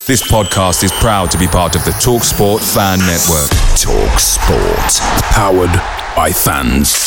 This podcast is proud to be part of the TalkSport Fan Network. TalkSport. Powered by fans.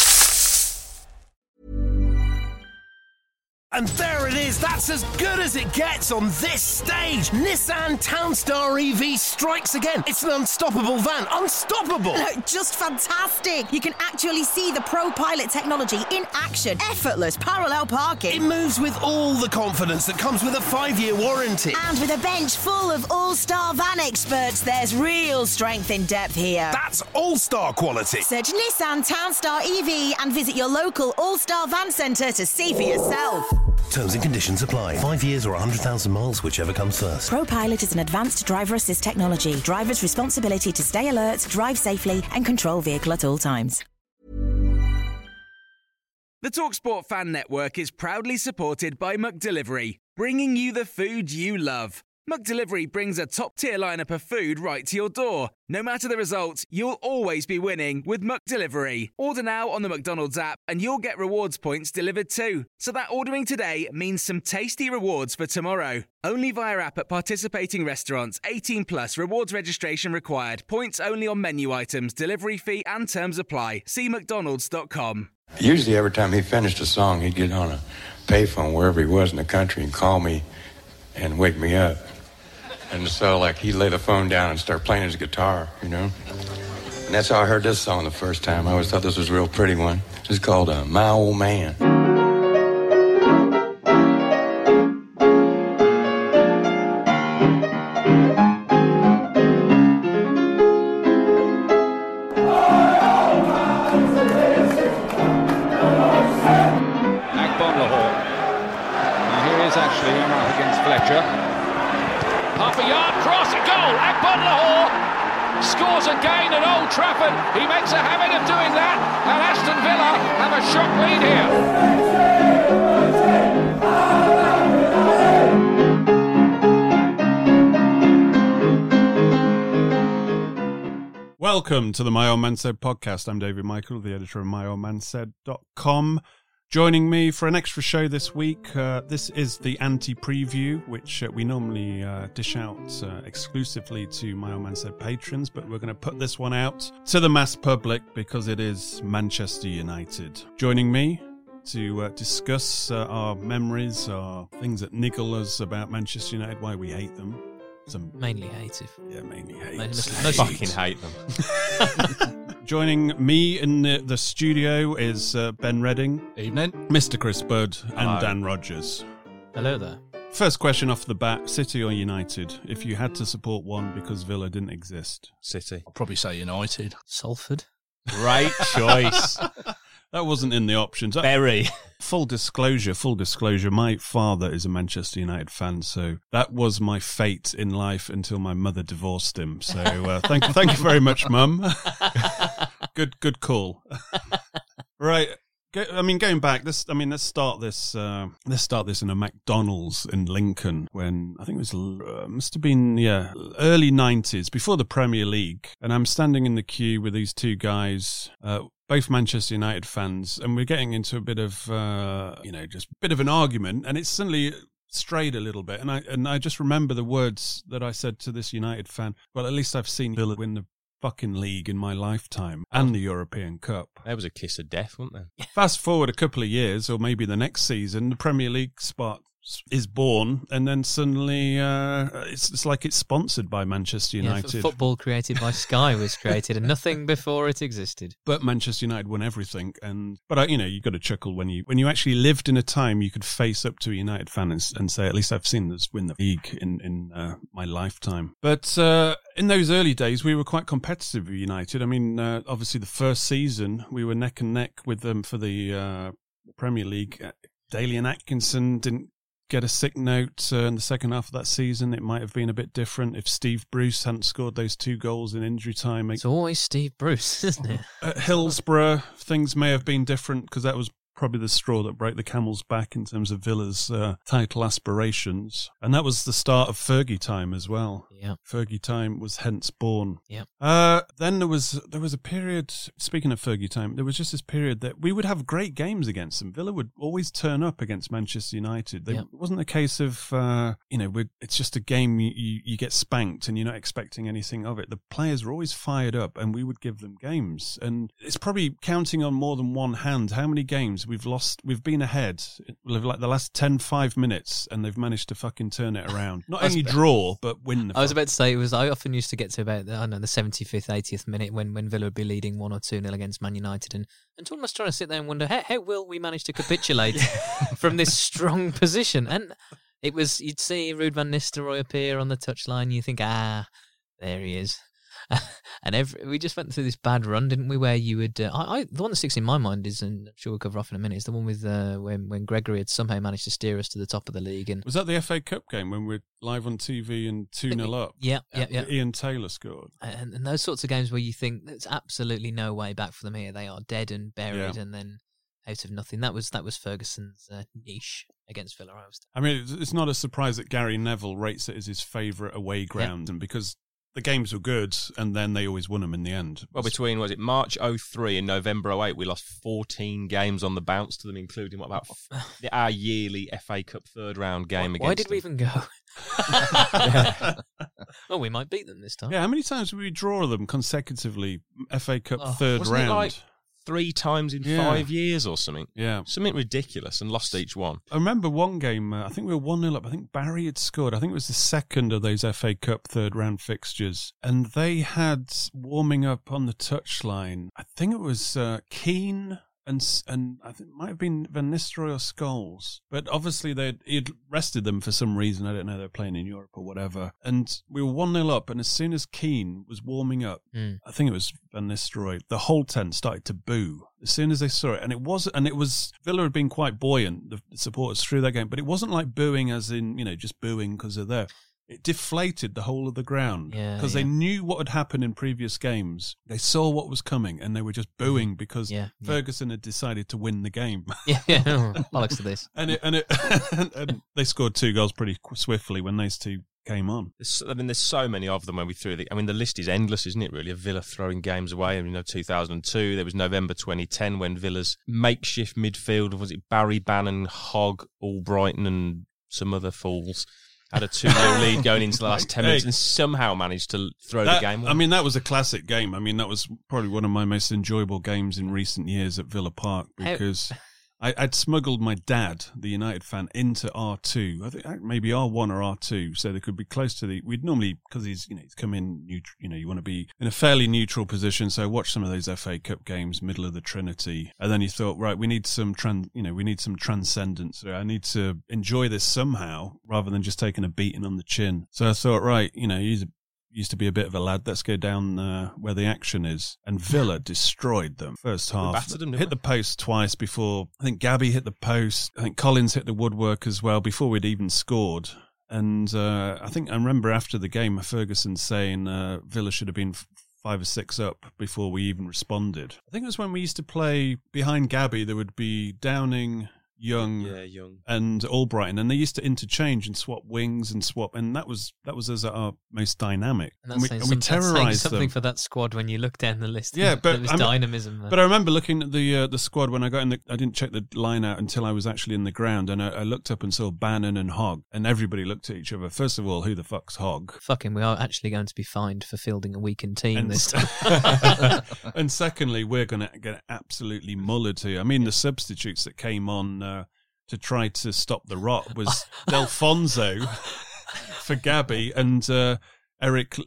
And there it is, that's as good as it gets on this stage. Nissan Townstar EV strikes again. It's an unstoppable van, unstoppable. Just fantastic. You can actually see the ProPilot technology in action. Effortless parallel parking. It moves with all the confidence that comes with a 5-year warranty. And with a bench full of all-star van experts, there's real strength in depth here. That's all-star quality. Search Nissan Townstar EV and visit your local all-star van centre to see for yourself. Terms and conditions apply. 5 years or 100,000 miles, whichever comes first. ProPilot is an advanced driver assist technology. Driver's responsibility to stay alert, drive safely, and control vehicle at all times. The TalkSport Fan Network is proudly supported by McDelivery, bringing you the food you love. McDelivery brings a top-tier lineup of food right to your door. No matter the result, you'll always be winning with McDelivery. Order now on the McDonald's app and you'll get rewards points delivered too. So that ordering today means some tasty rewards for tomorrow. Only via app at participating restaurants. 18 plus. Rewards registration required. Points only on menu items. Delivery fee and terms apply. See mcdonalds.com. Usually every time he finished a song, he'd get on a payphone wherever he was in the country and call me and wake me up. And so, he'd lay the phone down and start playing his guitar, you know? And that's how I heard this song the first time. I always thought this was a real pretty one. It's called My Old Man. Agbonlahor. Now here is Ashley up against Fletcher. Half a yard cross, a goal. Agbonlahor scores again at Old Trafford. He makes a habit of doing that, and Aston Villa have a shock lead here. Welcome to the My Old Man Said podcast. I'm David Michael, the editor of myoldmansaid.com. Joining me for an extra show this week, this is the anti-preview, which we normally dish out exclusively to My Old Man Said patrons, but we're going to put this one out to the mass public because it is Manchester United. Joining me to discuss our memories, our things that niggle us about Manchester United, why we hate them. Mainly hated. Yeah, mainly hate. Most fucking hate them. Joining me in the studio is Ben Redding. Evening. Mr. Chris Budd. Hello. And Dan Rogers. Hello there. First question off the bat, City or United? If you had to support one because Villa didn't exist. City. I'll probably say United. Salford. Great choice. That wasn't in the options. Very. Full disclosure, my father is a Manchester United fan, so that was my fate in life until my mother divorced him. So thank you very much, Mum. Good call. Right. Going back, let's start this in a McDonald's in Lincoln when I think it was must have been early 90s, before the Premier League, and I'm standing in the queue with these two guys, both Manchester United fans, and we're getting into a bit of just a bit of an argument, and it's suddenly strayed a little bit, and I just remember the words that I said to this United fan. Well, at least I've seen Villa win the fucking league in my lifetime and the European Cup. There was a kiss of death, wasn't there? Fast forward a couple of years, or maybe the next season, the Premier League spot is born, and then suddenly it's like it's sponsored by Manchester United. Yeah, football created by Sky was created, and nothing before it existed. But Manchester United won everything, but you've got to chuckle when you actually lived in a time you could face up to a United fan and say, at least I've seen us win the league in my lifetime. But in those early days, we were quite competitive with United. I mean, obviously the first season we were neck and neck with them for the Premier League. Daly and Atkinson didn't get a sick note in the second half of that season. It might have been a bit different if Steve Bruce hadn't scored those 2 goals in injury time. It's always Steve Bruce, isn't it? At Hillsborough, things may have been different because that was probably the straw that broke the camel's back in terms of Villa's title aspirations. And that was the start of Fergie time as well. Yeah. Fergie time was hence born. Yeah. Then there was a period, speaking of Fergie time, there was just this period that we would have great games against them. Villa would always turn up against Manchester United. It wasn't a case of, it's just a game you get spanked and you're not expecting anything of it. The players were always fired up and we would give them games. And it's probably counting on more than one hand how many games we've lost. We've been ahead like the last 5 minutes and they've managed to fucking turn it around. Not only draw, but win the I was about to say, I often used to get to about the 75th, 80th minute when Villa would be leading 1 or 2-0 against Man United, and Tom was trying to sit there and wonder, how will we manage to capitulate from this strong position? And it was, you'd see Ruud van Nistelrooy appear on the touchline, you think, there he is. And we just went through this bad run, didn't we? Where you would, the one that sticks in my mind is, and I'm sure we'll cover off in a minute, is the one with when Gregory had somehow managed to steer us to the top of the league. And was that the FA Cup game when we're live on TV and 2-0 up? Yeah. Ian Taylor scored. And those sorts of games where you think there's absolutely no way back for them here. They are dead and buried, and then out of nothing. That was Ferguson's niche against Villa. I mean, it's not a surprise that Gary Neville rates it as his favourite away ground, and because the games were good, and then they always won them in the end. Well, between, March 2003 and November 2008, we lost 14 games on the bounce to them, including our yearly FA Cup third round game against them. Why did we even go? Well, we might beat them this time. Yeah, how many times did we draw them consecutively, FA Cup third wasn't round? It like 3 times in 5 years or something. Yeah. Something ridiculous, and lost each one. I remember one game, I think we were 1-0 up. I think Barry had scored. I think it was the second of those FA Cup third round fixtures. And they had warming up on the touchline. I think it was Keane and I think it might have been Van Nistelrooy or Scholes. But obviously he'd rested them for some reason. I don't know, they're playing in Europe or whatever. And we were 1-0 up, and as soon as Keane was warming up, I think it was Van Nistelrooy, the whole tent started to boo as soon as they saw it. And it was Villa had been quite buoyant, the supporters through that game, but it wasn't like booing as in, just booing because they're there. It deflated the whole of the ground because they knew what had happened in previous games. They saw what was coming, and they were just booing because Ferguson had decided to win the game. Bollocks to this. And they scored 2 goals pretty swiftly when those two came on. There's so many of them when we threw the list is endless, isn't it, really, of Villa throwing games away. 2002, there was November 2010 when Villa's makeshift midfield, was it Barry, Bannon, Hogg, Albrighton and some other fools, had a 2-0 lead going into the last 10 minutes and somehow managed to throw the game away. I mean, that was a classic game. I mean, that was probably one of my most enjoyable games in recent years at Villa Park because I'd smuggled my dad, the United fan, into R2. I think maybe R1 or R2, so they could be close to the. We'd normally, because he's come in neutral. You want to be in a fairly neutral position. So I watched some of those FA Cup games, middle of the Trinity, and then you thought, right, we need some transcendence. So I need to enjoy this somehow, rather than just taking a beating on the chin. So I thought, right, used to be a bit of a lad. Let's go down where the action is. And Villa destroyed them. First half. Battered them, hit the post twice before. I think Gabby hit the post. I think Collins hit the woodwork as well before we'd even scored. And I remember after the game, Ferguson saying Villa should have been 5 or 6 up before we even responded. I think it was when we used to play behind Gabby, there would be Downing, Young and Albrighton, and they used to interchange and swap wings and that was us at our most dynamic. And we terrorised them. Something for that squad when you look down the list. Yeah, but there was dynamism there. But I remember looking at the squad when I got in. I didn't check the line out until I was actually in the ground, and I looked up and saw Bannon and Hogg, and everybody looked at each other. First of all, who the fuck's Hogg? Fucking, we are actually going to be fined for fielding a weakened team this time. And secondly, we're going to get absolutely mullered here. I mean, the substitutes that came on to try to stop the rot was Delfonso for Gabby and Eric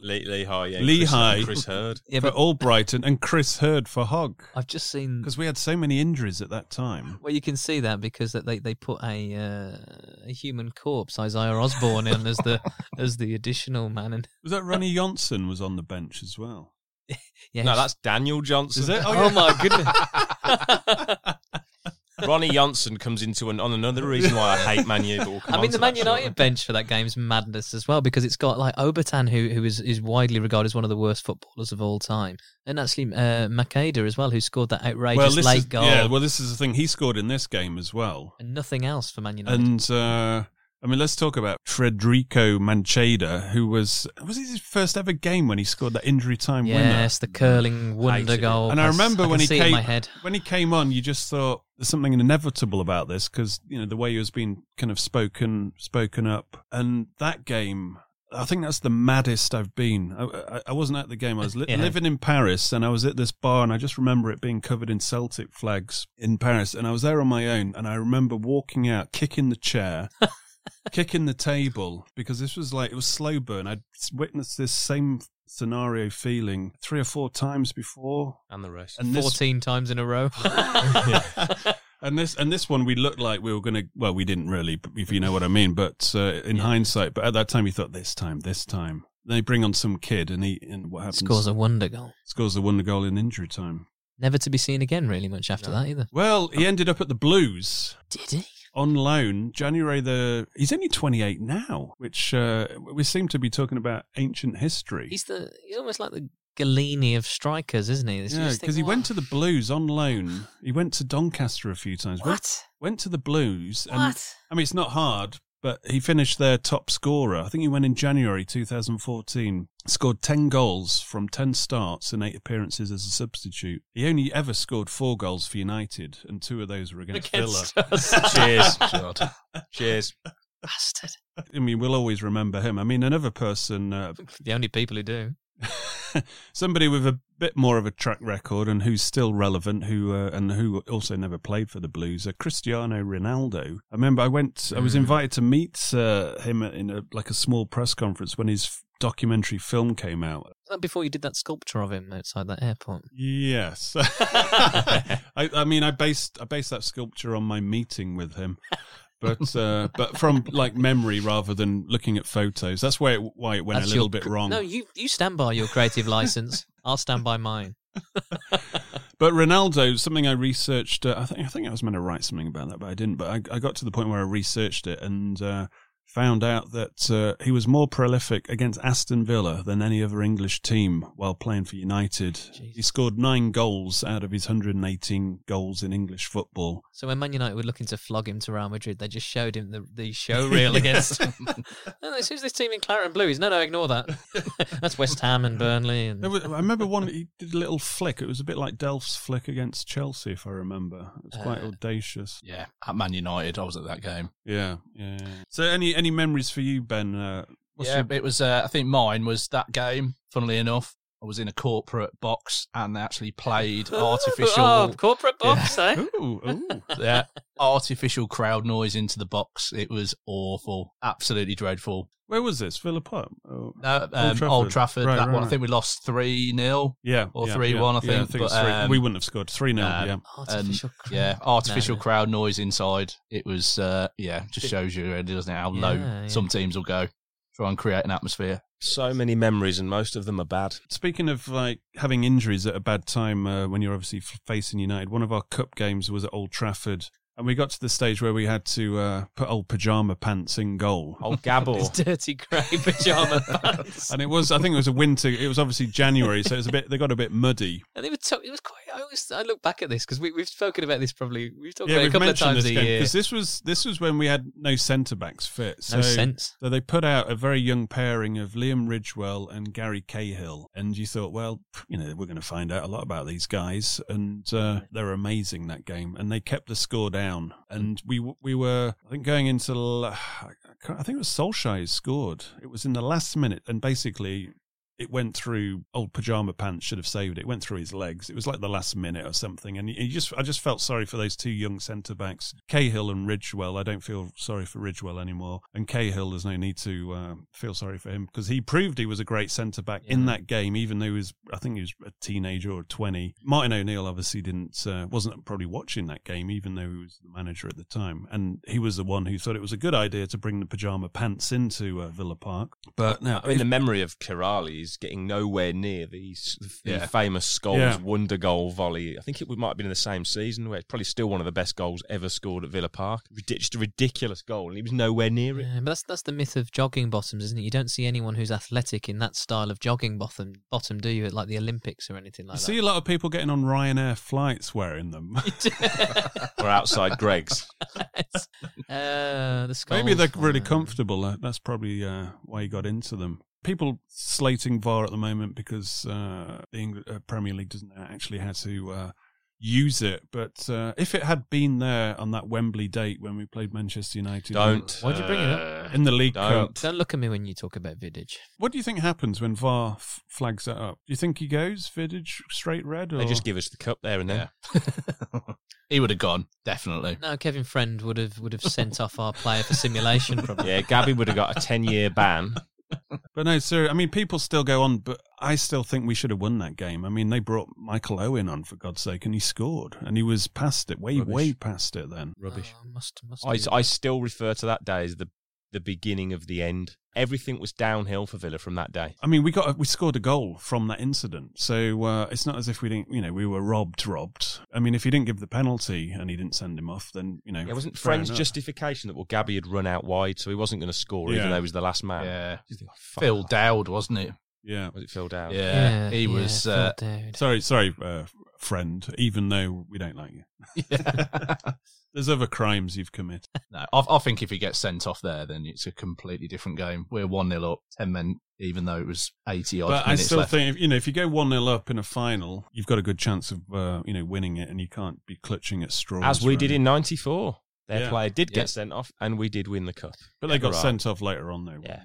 Lehigh Chris Hurd for Albrighton and Chris Hurd for Hogg. I've just seen because we had so many injuries at that time. Well, you can see that because they put a human corpse, Isaiah Osborne, in as the additional man. And was that Ronnie Johnson was on the bench as well? Yeah, no, that's Daniel Johnson. Is it? Oh my goodness. Ronnie Johnson comes into on another reason why I hate Man U. The Man United bench for that game's madness as well, because it's got like Obertan, who is widely regarded as one of the worst footballers of all time, and actually Makeda as well, who scored that outrageous late goal. Yeah, well, this is the thing. He scored in this game as well, and nothing else for Man United. And I mean, let's talk about Federico Mancheda, who was it his first ever game when he scored that injury time winner? Yes, the curling wonder goal. And I remember when he came on, you just thought there's something inevitable about this because, you know, the way he was being kind of spoken up. And that game, I think that's the maddest I've been. I wasn't at the game. I was living in Paris, and I was at this bar, and I just remember it being covered in Celtic flags in Paris. And I was there on my own, and I remember walking out, kicking the chair, kicking the table, because it was slow burn. I'd witnessed this same scenario feeling 3 or 4 times before. And the rest. And 14 times in a row. And this one, we looked like we were going to, well, we didn't really, if you know what I mean, but in hindsight, but at that time, we thought, this time. Then they bring on some kid, and what happens? Scores a wonder goal. Scores a wonder goal in injury time. Never to be seen again, really, much after that, either. Well, he ended up at the Blues. Did he? On loan, he's only 28 now, which we seem to be talking about ancient history. He's almost like the Galini of strikers, isn't he? Yeah, because he went to the Blues on loan. He went to Doncaster a few times. What? Went to the Blues. What? And, I mean, it's not hard, but he finished their top scorer. I think he went in January 2014. Scored 10 goals from 10 starts and 8 appearances as a substitute. He only ever scored 4 goals for United, and 2 of those were against Villa. Cheers. God. Cheers. Bastard. I mean, we'll always remember him. I mean, another person... the only people who do. Somebody with a bit more of a track record and who's still relevant, who also never played for the Blues, Cristiano Ronaldo. I remember I was invited to meet him in a small press conference when his documentary film came out. Was that before you did that sculpture of him outside that airport? Yes. I mean, I based that sculpture on my meeting with him. But from like memory rather than looking at photos. That's why it went a little bit wrong. No, you stand by your creative license. I'll stand by mine. But Ronaldo, something I researched. I think I was meant to write something about that, but I didn't. But I got to the point where I researched it and found out that he was more prolific against Aston Villa than any other English team while playing for United. Jeez. He scored 9 goals out of his 118 goals in English football. So when Man United were looking to flog him to Real Madrid, they just showed him the show reel against him. No, who's this team in claret and blues? No, ignore that. That's West Ham and Burnley. I remember he did a little flick. It was a bit like Delph's flick against Chelsea, if I remember. It was quite audacious. Yeah, at Man United, I was at that game. Yeah. So any memories for you, Ben? It was. I think mine was that game. Funnily enough, I was in a corporate box and they actually played artificial corporate box. Eh? Ooh. Yeah, artificial crowd noise into the box. It was awful, absolutely dreadful. Where was this? Villa Park? Oh. No, Old Trafford. Right, one. I think we lost 3-0. Yeah, or 3-1. I think. But, we wouldn't have scored 3-0. Artificial crowd noise inside. It was. Just shows you, really, doesn't it, how low some teams will go. Try and create an atmosphere. So many memories, and most of them are bad. Speaking of like having injuries at a bad time when you're obviously facing United, one of our cup games was at Old Trafford. And we got to the stage where we had to put old pyjama pants in goal. Old Gabble. His dirty grey pyjama pants. And it was a winter, it was obviously January, so they got a bit muddy. And it was quite, I look back at this, because we've spoken about this we've talked about it a couple of times a year. Because this was when we had no centre-backs fit. No sense. So they put out a very young pairing of Liam Ridgewell and Gary Cahill. And you thought, well, we're going to find out a lot about these guys. And they're amazing, that game. And they kept the score down. And we were, I think, going into, I think it was Solskjaer scored. It was in the last minute, and basically it went through, old pyjama pants should have saved it. It went through his legs. It was like the last minute or something. And I just felt sorry for those 2 young centre-backs, Cahill and Ridgewell. I don't feel sorry for Ridgewell anymore. And Cahill, there's no need to feel sorry for him, because he proved he was a great centre-back in that game, even though I think he was a teenager or 20. Martin O'Neill obviously wasn't probably watching that game, even though he was the manager at the time. And he was the one who thought it was a good idea to bring the pyjama pants into Villa Park. But now, the memory of Kiraly is getting nowhere near the famous Scholes wonder goal volley. I think it might have been in the same season, where it's probably still one of the best goals ever scored at Villa Park. Just a ridiculous goal, and he was nowhere near it. Yeah, but that's the myth of jogging bottoms, isn't it? You don't see anyone who's athletic in that style of jogging bottom, do you? At like the Olympics or anything like that. I see a lot of people getting on Ryanair flights wearing them. Or outside Greg's. The Scholes Maybe they're really comfortable. That's probably why he got into them. People slating VAR at the moment because the Premier League doesn't actually have to use it. But if it had been there on that Wembley date when we played Manchester United... Why'd you bring it up? In the League Cup. Don't look at me when you talk about Vidic. What do you think happens when VAR flags that up? Do you think he goes, Vidic, straight red? Or? They just give us the cup there and then. Yeah. He would have gone, definitely. No, Kevin Friend would have sent off our player for simulation, probably. Yeah, Gabby would have got a 10-year ban. But no, sir, I mean, people still go on, but I still think we should have won that game. I mean, they brought Michael Owen on, for God's sake, and he scored. And he was past it, way past it then. Rubbish. Must I still refer to that day as the beginning of the end. Everything was downhill for Villa from that day. I mean, we scored a goal from that incident, so it's not as if we didn't, we were robbed. I mean, if he didn't give the penalty and he didn't send him off, then it wasn't Friend's justification that Gabby had run out wide, so he wasn't going to score, even though he was the last man. Yeah, Phil Dowd, wasn't it? Yeah, was it Phil Dowd? Yeah, he was. Sorry, friend. Even though we don't like you. There's other crimes you've committed. No, I think if he gets sent off there, then it's a completely different game. We're 1-0 up, 10 men, even though it was 80 odd minutes left. But I still think, if you go 1-0 up in a final, you've got a good chance of, winning it, and you can't be clutching at straws. As we did in '94. Their player did get sent off, and we did win the cup. But they got sent off later on, though. Yeah.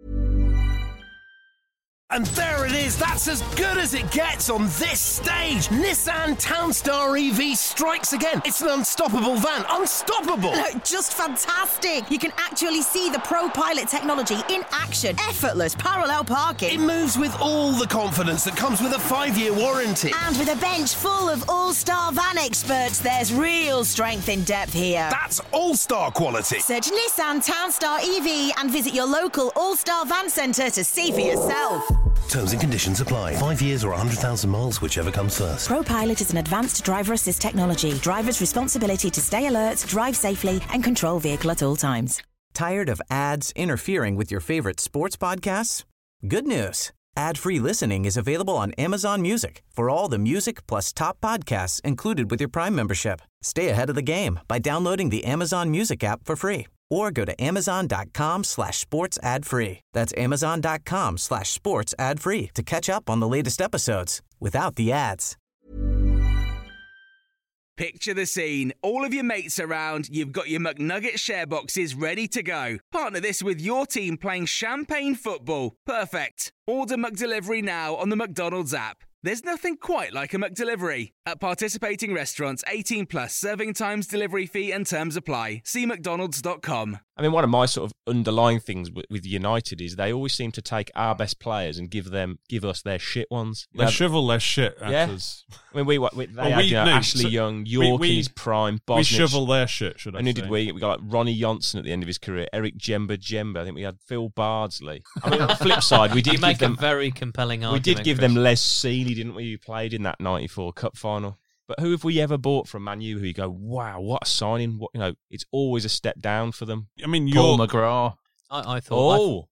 And there it is, that's as good as it gets on this stage. Nissan Townstar EV strikes again. It's an unstoppable van, unstoppable. Just fantastic. You can actually see the Pro Pilot technology in action. Effortless parallel parking. It moves with all the confidence that comes with a 5-year warranty. And with a bench full of all-star van experts, there's real strength in depth here. That's all-star quality. Search Nissan Townstar EV and visit your local all-star van centre to see for yourself. Terms and conditions apply. 5 years or 100,000 miles, whichever comes first. ProPilot is an advanced driver assist technology. Driver's responsibility to stay alert, drive safely, and control vehicle at all times. Tired of ads interfering with your favorite sports podcasts? Good news. Ad-free listening is available on Amazon Music for all the music plus top podcasts included with your Prime membership. Stay ahead of the game by downloading the Amazon Music app for free or go to amazon.com/sports ad free. That's amazon.com/sports ad free to catch up on the latest episodes without the ads. Picture the scene. All of your mates around, you've got your McNugget share boxes ready to go. Partner this with your team playing champagne football. Perfect. Order McDelivery now on the McDonald's app. There's nothing quite like a McDelivery. At participating restaurants, 18 plus, serving times, delivery fee and terms apply. See mcdonalds.com. I mean, one of my sort of underlying things with United is they always seem to take our best players and give us their shit ones. They shovel their shit at us. I mean, Ashley Young, York in his prime, Bosnich. We shovel their shit, should I say. And who did we? We got like Ronnie Johnson at the end of his career, Eric Jemba. I think we had Phil Bardsley. I mean, on the flip side, we did give make them a very compelling argument. We did give them Les Sealey, didn't we? Who played in that '94 Cup final. But who have we ever bought from Man U who you go, wow, what a signing? It's always a step down for them. I mean, Paul McGrath. I thought.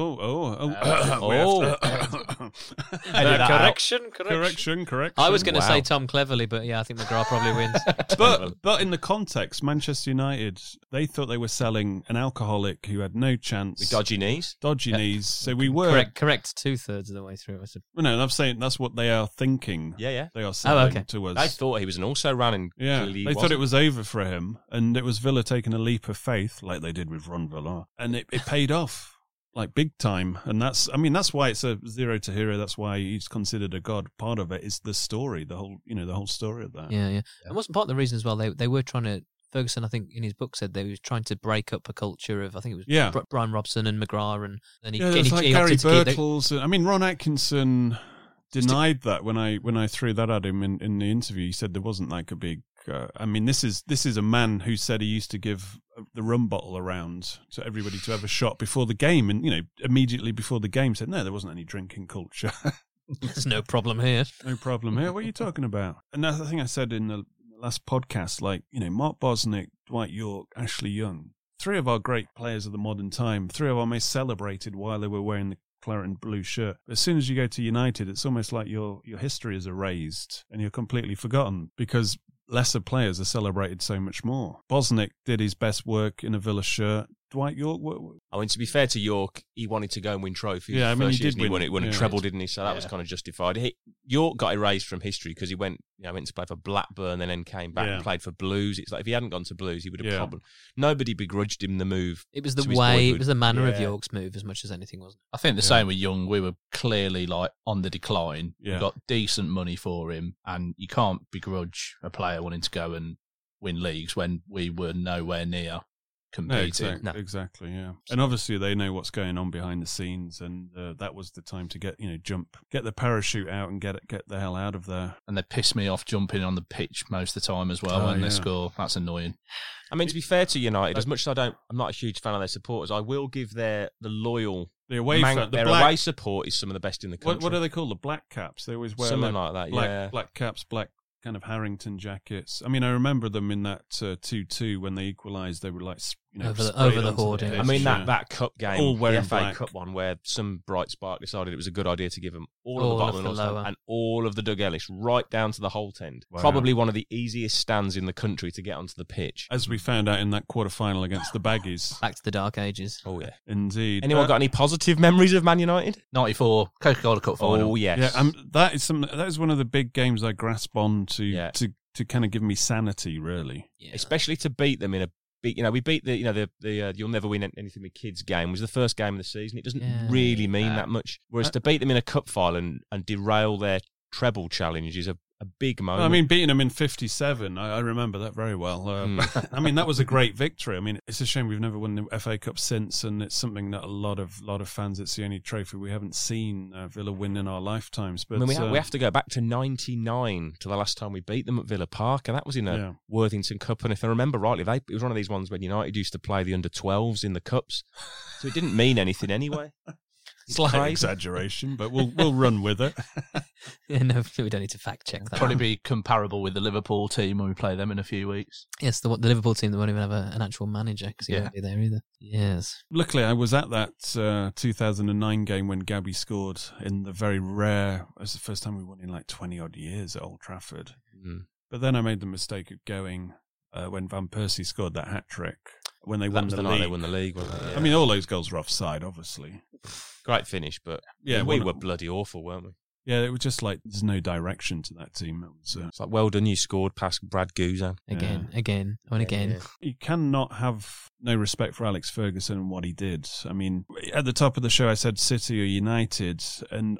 Correction. I was going to say Tom Cleverley, but yeah, I think McGrath probably wins. but in the context, Manchester United, they thought they were selling an alcoholic who had no chance. With dodgy knees. So we were correct 2/3 of the way through. No, I'm saying that's what they are thinking. Yeah. They are selling to us. They thought he was an also-ran. They thought it was over for him, and it was Villa taking a leap of faith, like they did with Ron Villar, and it paid off. Like big time, and that's why it's a zero to hero. That's why he's considered a god. Part of it is the story, the whole story of that. Yeah. And wasn't part of the reason as well. They were trying to. Ferguson, I think, in his book said they were trying to break up a culture of. I think it was Brian Robson and McGrath, and then it's like Gary Birtles. I mean, Ron Atkinson denied that when I threw that at him in the interview. He said there wasn't like a big. This is a man who said he used to give the rum bottle around to everybody to have a shot before the game, and immediately before the game said no, there wasn't any drinking culture. There's no problem here. No problem here. What are you talking about? And that's the thing I said in the last podcast. Like, Mark Bosnick, Dwight Yorke, Ashley Young, 3 of our great players of the modern time, 3 of our most celebrated while they were wearing the claret and blue shirt. But as soon as you go to United, it's almost like your history is erased and you're completely forgotten because lesser players are celebrated so much more. Bosnick did his best work in a Villa shirt. Dwight Yorke... I mean, to be fair to Yorke, he wanted to go and win trophies. Yeah, I mean, he did win a treble, right. didn't he? So that was kind of justified. Yorke got erased from history because he went to play for Blackburn and then came back and played for Blues. It's like if he hadn't gone to Blues, he would have probably... Nobody begrudged him the move. It was the way, it was the manner of Yorke's move as much as anything, wasn't it? I think the same with Young. We were clearly on the decline. Yeah. We got decent money for him, and you can't begrudge a player wanting to go and win leagues when we were nowhere near competing. Exactly, yeah. And obviously they know what's going on behind the scenes, and that was the time to get the parachute out and get the hell out of there. And they piss me off jumping on the pitch most of the time as well when they score. That's annoying. I mean, to be fair to United, as much as I'm not a huge fan of their supporters, I will give the away support is some of the best in the country. What do they call the black caps? They always wear something like that. Black caps, black kind of Harrington jackets. I mean, I remember them in that 2-2 when they equalised. They were like over the hoarding. I mean, that cup game, all wearing the FA black. Cup one, where some bright spark decided it was a good idea to give them all of the bottom of the lower and all of the Doug Ellis right down to the Holt end. Wow. Probably one of the easiest stands in the country to get onto the pitch. As we found out in that quarter-final against the Baggies. Back to the dark ages. Oh, yeah. Indeed. Anyone got any positive memories of Man United? 94, Coca-Cola Cup final. Oh, yes. Yeah, that is one of the big games I grasp on to kind of give me sanity, really. Yeah. Especially to beat them in a big, we beat the You'll Never Win Anything with Kids game. It was the first game of the season. It doesn't really mean that much. Whereas to beat them in a cup final and derail their treble challenge is a big moment. Well, I mean, beating them in 57, I remember that very well. I mean, that was a great victory. I mean, it's a shame we've never won the FA Cup since, and it's something that a lot of fans, it's the only trophy we haven't seen Villa win in our lifetimes. But I mean, we have to go back to 99 to the last time we beat them at Villa Park, and that was in a Worthington Cup. And if I remember rightly, it was one of these ones when United used to play the under-12s in the cups, so it didn't mean anything anyway. Slight exaggeration, but we'll run with it. No, we don't need to fact check that. Probably be comparable with the Liverpool team when we play them in a few weeks. Yes, the Liverpool team that won't even have an actual manager because he won't be there either. Yes. Luckily, I was at that 2009 game when Gabby scored in the very rare. It was the first time we won in like 20 odd years at Old Trafford. Mm. But then I made the mistake of going when Van Persie scored that hat trick. When they won the league. They won the league, wasn't it? Yeah. I mean, all those goals were offside, obviously. Great finish, but we were bloody awful, weren't we? Yeah, it was just like there's no direction to that team. It's like, well done, you scored past Brad Guzan. Again. Yeah. You cannot have no respect for Alex Ferguson and what he did. I mean, at the top of the show, I said City or United, and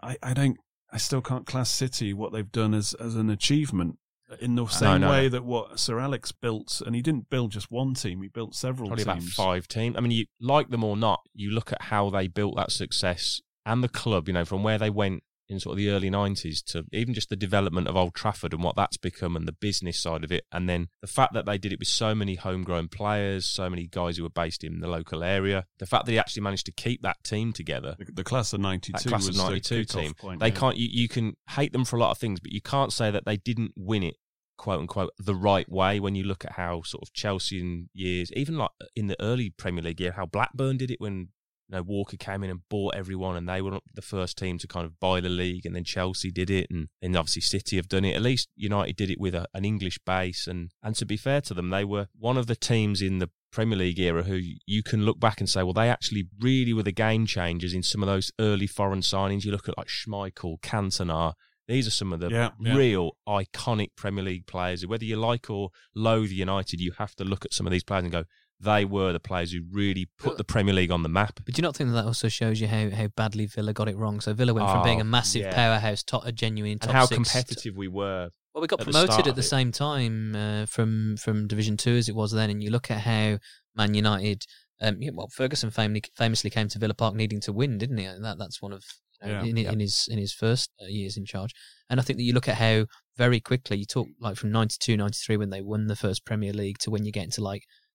I still can't class City, what they've done as an achievement. In the same way that what Sir Alex built, and he didn't build just one team, he built several teams. Probably about 5 teams. I mean, you like them or not, you look at how they built that success and the club, from where they went in sort of the early 90s to even just the development of Old Trafford and what that's become and the business side of it. And then the fact that they did it with so many homegrown players, so many guys who were based in the local area, the fact that they actually managed to keep that team together. The class of 92 that class was of 92 team. Point, they can't, you can hate them for a lot of things, but you can't say that they didn't win it, quote unquote, the right way when you look at how sort of Chelsea in years, even like in the early Premier League year, how Blackburn did it when Walker came in and bought everyone and they were the first team to kind of buy the league, and then Chelsea did it, and obviously City have done it. At least United did it with an English base, and to be fair to them, they were one of the teams in the Premier League era who you can look back and say, well, they actually really were the game changers in some of those early foreign signings. You look at like Schmeichel, Cantona. These are some of the real iconic Premier League players. Whether you like or loathe United, you have to look at some of these players and go, they were the players who really put the Premier League on the map. But do you not think that also shows you how badly Villa got it wrong? So Villa went from being a massive powerhouse, a genuine top 6. And how competitive we were. Well, we got promoted at the same time from Division 2 as it was then, and you look at how Man United... Ferguson famously came to Villa Park needing to win, didn't he? And that's one of... in his first years in charge. And I think that you look at how very quickly, you talk like from 92, 93 when they won the first Premier League to when you get into like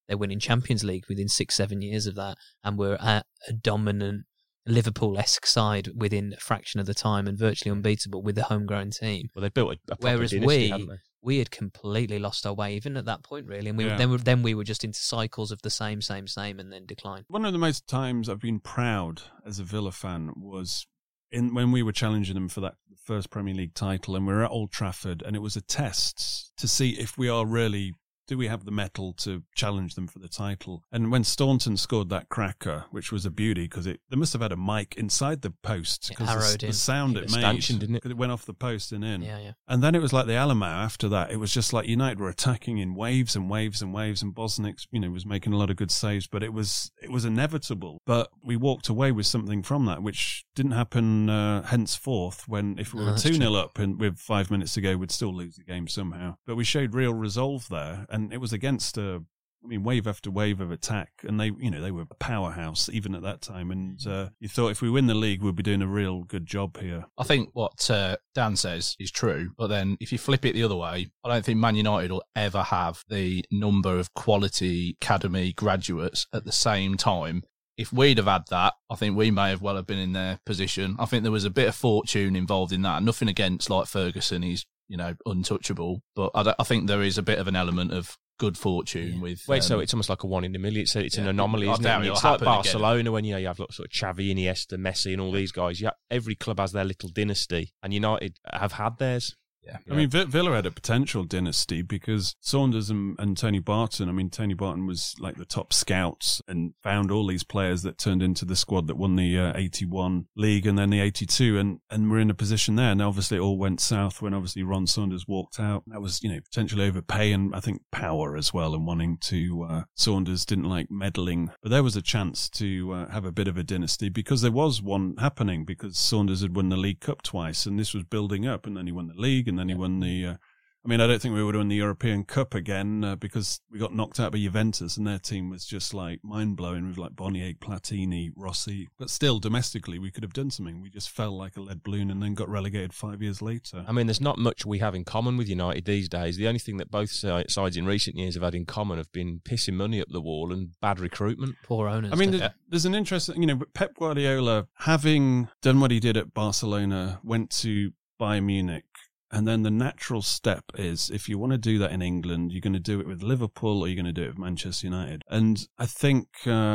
They're winning Champions League within 6-7 years of that, and we're at a dominant Liverpool-esque side within a fraction of the time and virtually unbeatable with the homegrown team. Well, they built a whereas dynasty, hadn't they? we had completely lost our way even at that point, really, and then we were just into cycles of the same, and then decline. One of the most times I've been proud as a Villa fan was when we were challenging them for that first Premier League title, and we were at Old Trafford, and it was a test to see if we are really... do we have the mettle to challenge them for the title? And when Staunton scored that cracker, which was a beauty, because they must have had a mic inside the post, because the sound it made, didn't it? 'cause it went off the post and in. Yeah. And then it was like the Alamo after that. It was just like United were attacking in waves and waves and waves, and Bosnic, was making a lot of good saves, but it was inevitable. But we walked away with something from that, which didn't happen henceforth, when if we were 2-0 up and with 5 minutes to go, we'd still lose the game somehow. But we showed real resolve there. And it was against wave after wave of attack, and they were a powerhouse even at that time. And you thought if we win the league, we'd be doing a real good job here. I think what Dan says is true, but then if you flip it the other way, I don't think Man United will ever have the number of quality academy graduates at the same time. If we'd have had that, I think we may have well have been in their position. I think there was a bit of fortune involved in that. Nothing against like Ferguson, he's untouchable, but I think there is a bit of an element of good fortune with... so it's almost like a 1 in a million. It's an anomaly, isn't it? It's like Barcelona when you have sort of Xavi, Iniesta, Messi and all these guys. Every club has their little dynasty, and United have had theirs. Yeah. I mean, Villa had a potential dynasty because Saunders and Tony Barton, Tony Barton was like the top scouts and found all these players that turned into the squad that won the 81 league and then the 82, and we're in a position there. And obviously it all went south when obviously Ron Saunders walked out. That was, potentially overpay and I think power as well, and wanting to, Saunders didn't like meddling. But there was a chance to have a bit of a dynasty because there was one happening, because Saunders had won the League Cup twice and this was building up, and then he won the league and then he won the... I don't think we would have won the European Cup again because we got knocked out by Juventus and their team was just like mind-blowing with like Boniek, Platini, Rossi. But still, domestically, we could have done something. We just fell like a lead balloon and then got relegated 5 years later. There's not much we have in common with United these days. The only thing that both sides in recent years have had in common have been pissing money up the wall and bad recruitment. Poor owners. There's an interesting... Pep Guardiola, having done what he did at Barcelona, went to Bayern Munich. And then the natural step is, if you want to do that in England, you're going to do it with Liverpool or you're going to do it with Manchester United. And I think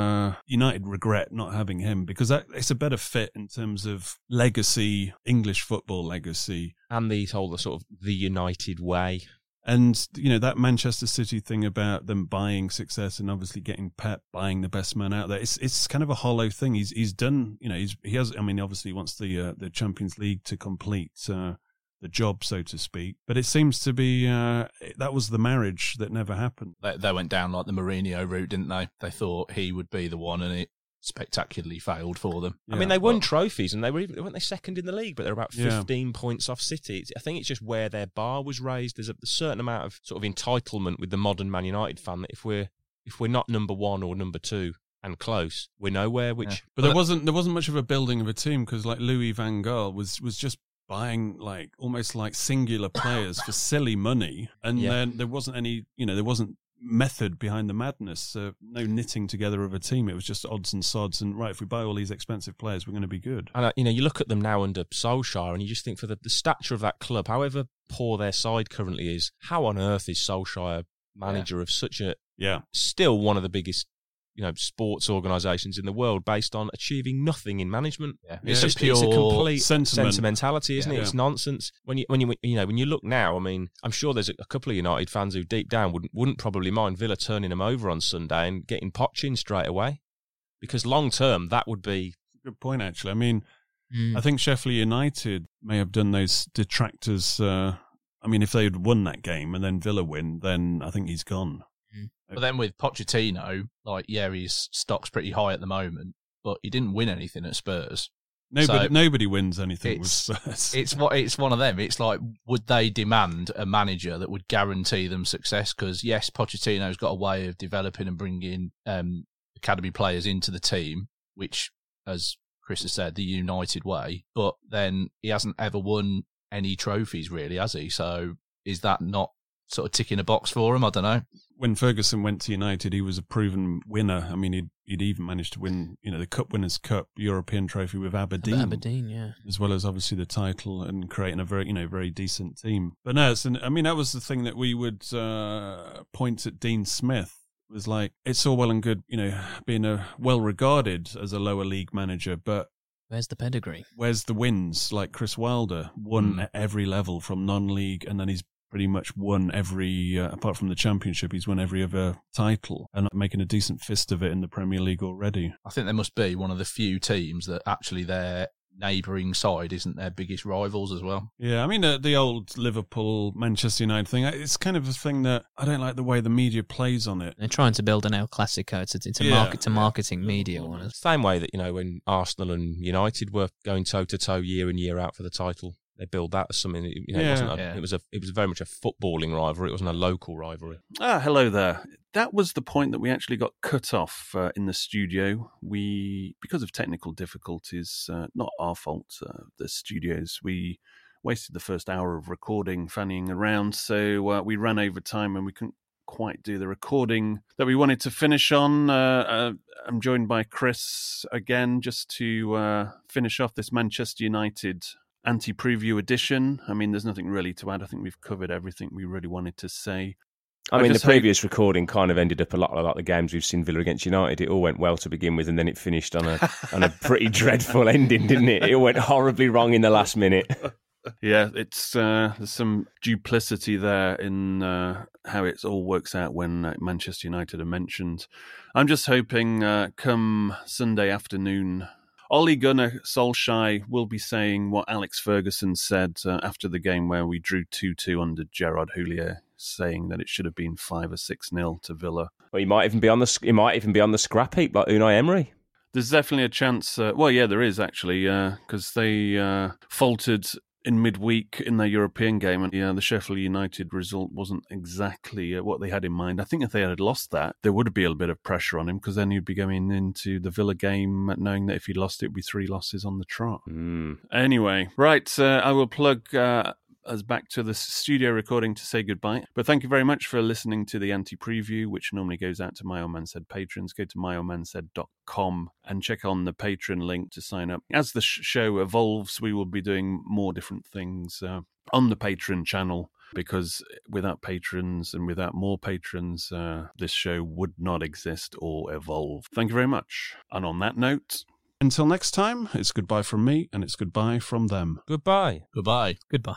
United regret not having him because it's a better fit in terms of legacy, English football legacy. And the sort of the United way. And, that Manchester City thing about them buying success and obviously getting Pep, buying the best man out there, it's kind of a hollow thing. He's done, he has, obviously he wants the Champions League to complete the job, so to speak. But it seems to be that was the marriage that never happened. They went down like the Mourinho route, didn't they? They thought he would be the one, and it spectacularly failed for them. Yeah. They won trophies, and weren't they second in the league, but they're about 15 points off City. I think it's just where their bar was raised. There's a certain amount of sort of entitlement with the modern Man United fan that if we're not number one or number two and close, we're nowhere. But there wasn't much of a building of a team because like Louis van Gaal was just buying like almost like singular players for silly money, and then there wasn't any, there wasn't method behind the madness. No knitting together of a team. It was just odds and sods. And right, if we buy all these expensive players, we're going to be good. And you look at them now under Solskjaer, and you just think for the stature of that club, however poor their side currently is, how on earth is Solskjaer manager of such a still one of the biggest sports organisations in the world, based on achieving nothing in management. Yeah. It's just pure it's a complete sentimentality, isn't it? It's nonsense. When you look now, I'm sure there's a couple of United fans who deep down wouldn't probably mind Villa turning them over on Sunday and getting Poch in straight away, because long term that would be a good point. Actually, I think Sheffield United may have done those detractors. If they had won that game and then Villa win, then I think he's gone. But then with Pochettino, his stock's pretty high at the moment, but he didn't win anything at Spurs. Nobody wins anything with Spurs. It's one of them. It's like, would they demand a manager that would guarantee them success? Because yes, Pochettino's got a way of developing and bringing academy players into the team, which, as Chris has said, the United way. But then he hasn't ever won any trophies, really, has he? So is that not sort of ticking a box for him? I don't know. when Ferguson went to United, he was a proven winner. I mean, he'd even managed to win, the Cup Winners' Cup European trophy with Aberdeen. Aberdeen, yeah. As well as obviously the title and creating a very, very decent team. But no, that was the thing that we would point at Dean Smith. Was like, it's all well and good, being well regarded as a lower league manager, but where's the pedigree? Where's the wins? Like Chris Wilder won at every level from non-league, and then he's pretty much won every, apart from the Championship, he's won every other title and making a decent fist of it in the Premier League already. I think they must be one of the few teams that actually their neighbouring side isn't their biggest rivals as well. Yeah, I mean, the old Liverpool-Manchester United thing, it's kind of a thing that I don't like the way the media plays on it. They're trying to build an El Clasico. It's a marketing media one. Same way that, when Arsenal and United were going toe-to-toe year in, year out for the title, they build that as something. It was very much a footballing rivalry. It wasn't a local rivalry. Hello there. That was the point that we actually got cut off in the studio. Because of technical difficulties, not our fault. The studios, we wasted the first hour of recording, fannying around, so we ran over time and we couldn't quite do the recording that we wanted to finish on. I'm joined by Chris again just to finish off this Manchester United anti-preview edition. I mean, there's nothing really to add. I think we've covered everything we really wanted to say. I mean, the previous recording kind of ended up a lot like the games we've seen Villa against United. It all went well to begin with, and then it finished on a pretty dreadful ending, didn't it? It went horribly wrong in the last minute. Yeah, it's there's some duplicity there in how it all works out when Manchester United are mentioned. I'm just hoping come Sunday afternoon, Ole Gunnar Solskjaer will be saying what Alex Ferguson said after the game where we drew 2-2 under Gerard Houllier, saying that it should have been 5 or 6-0 to Villa. Well, he might even be on the scrap heap like Unai Emery. There's definitely a chance. There is actually, because they faltered in midweek in their European game, and the Sheffield United result wasn't exactly what they had in mind. I think if they had lost that, there would be a bit of pressure on him, because then he'd be going into the Villa game knowing that if he lost, it would be 3 losses on the trot. Anyway, right, I will plug us back to the studio recording to say goodbye. But thank you very much for listening to the anti-preview, which normally goes out to My Old Man Said patrons. Go to myoldmansaid.com and check on the Patreon link to sign up. As the show evolves, we will be doing more different things on the Patreon channel, because without patrons and without more patrons, this show would not exist or evolve. Thank you very much. And on that note, until next time, it's goodbye from me and it's goodbye from them. Goodbye. Goodbye. Goodbye.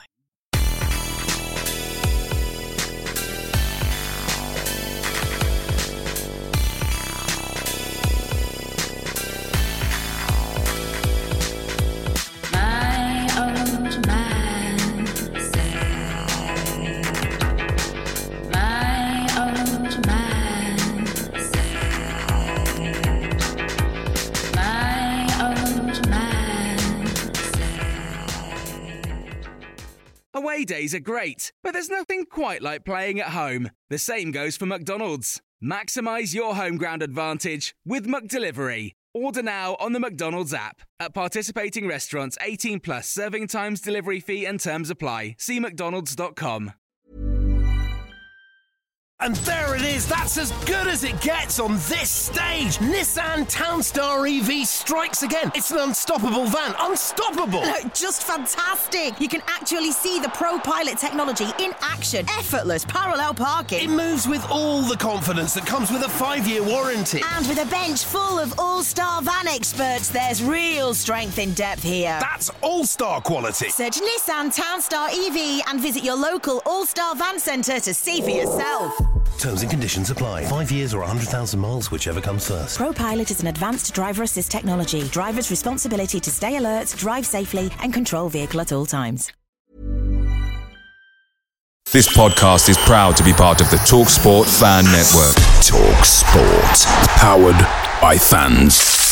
Away days are great, but there's nothing quite like playing at home. The same goes for McDonald's. Maximise your home ground advantage with McDelivery. Order now on the McDonald's app. At participating restaurants, 18 plus serving times, delivery fee and terms apply. See mcdonalds.com. And there it is, that's as good as it gets on this stage. Nissan Townstar EV strikes again. It's an unstoppable van, unstoppable. Look, just fantastic. You can actually see the ProPilot technology in action. Effortless parallel parking. It moves with all the confidence that comes with a 5-year warranty. And with a bench full of all-star van experts, there's real strength in depth here. That's all-star quality. Search Nissan Townstar EV and visit your local all-star van centre to see for yourself. Terms and conditions apply. 5 years or 100,000 miles, whichever comes first. ProPilot is an advanced driver assist technology. Driver's responsibility to stay alert, drive safely, and control vehicle at all times. This podcast is proud to be part of the TalkSport Fan Network. TalkSport. Powered by fans.